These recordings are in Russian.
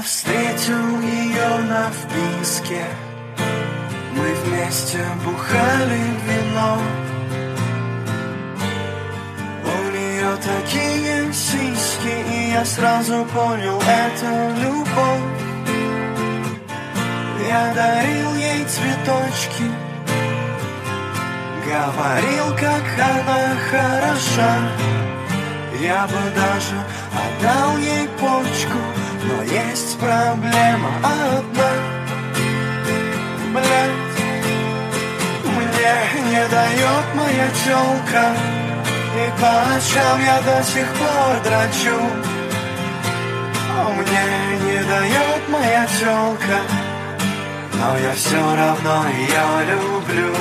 встретил ее на вписке. Мы вместе бухали вино. У нее такие сиськи, и я сразу понял, это любовь. Я дарил ей цветочки, говорил, как она хороша. Я бы даже отдал ей почку, но есть проблема одна. Блядь, мне не дает моя тёлка, и по ночам я до сих пор дрочу. Мне не дает моя тёлка, но я все равно ее люблю.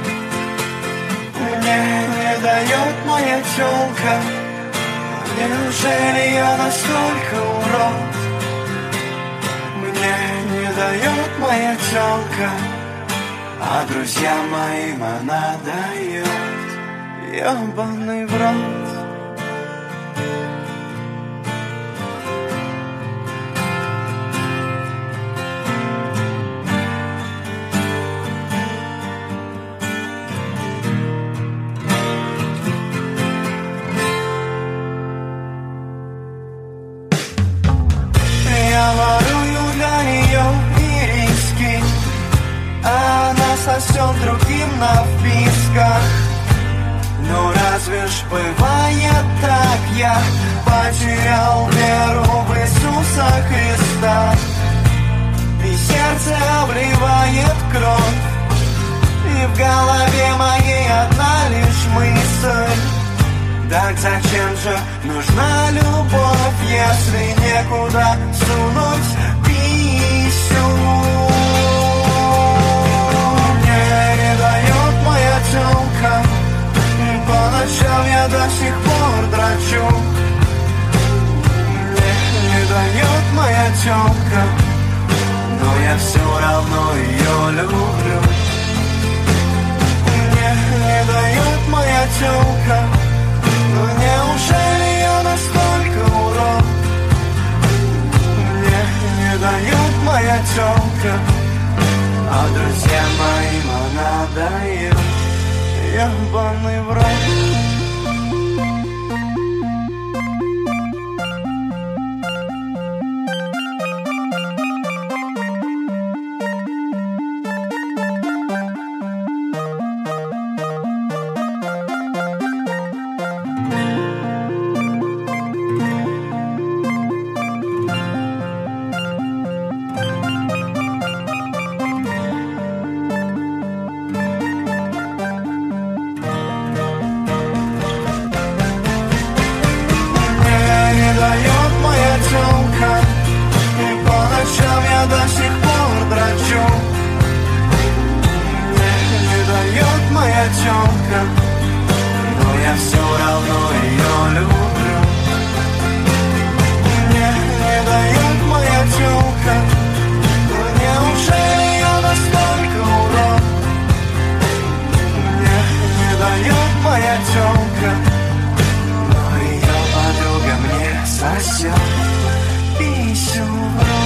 Мне не дает моя тёлка, неужели я настолько урод? Мне не дает моя тёлка, а друзьям моим она дает. Ёбаный в рот. Сосет другим на вписках. Ну разве ж бывает так? Я потерял веру в Иисуса Христа, и сердце обливает кровь, и в голове моей одна лишь мысль: так зачем же нужна любовь, если некуда сунуть писю? Моя тёлка, по ночам я до сих пор дрочу. Мне не дает моя тёлка, но я все равно ее люблю. Мне не дает моя тёлка, но неужели я настолько урод? Мне не дает моя тёлка, а друзьям моим она дает. Ёбаный в рот. Писю в рот.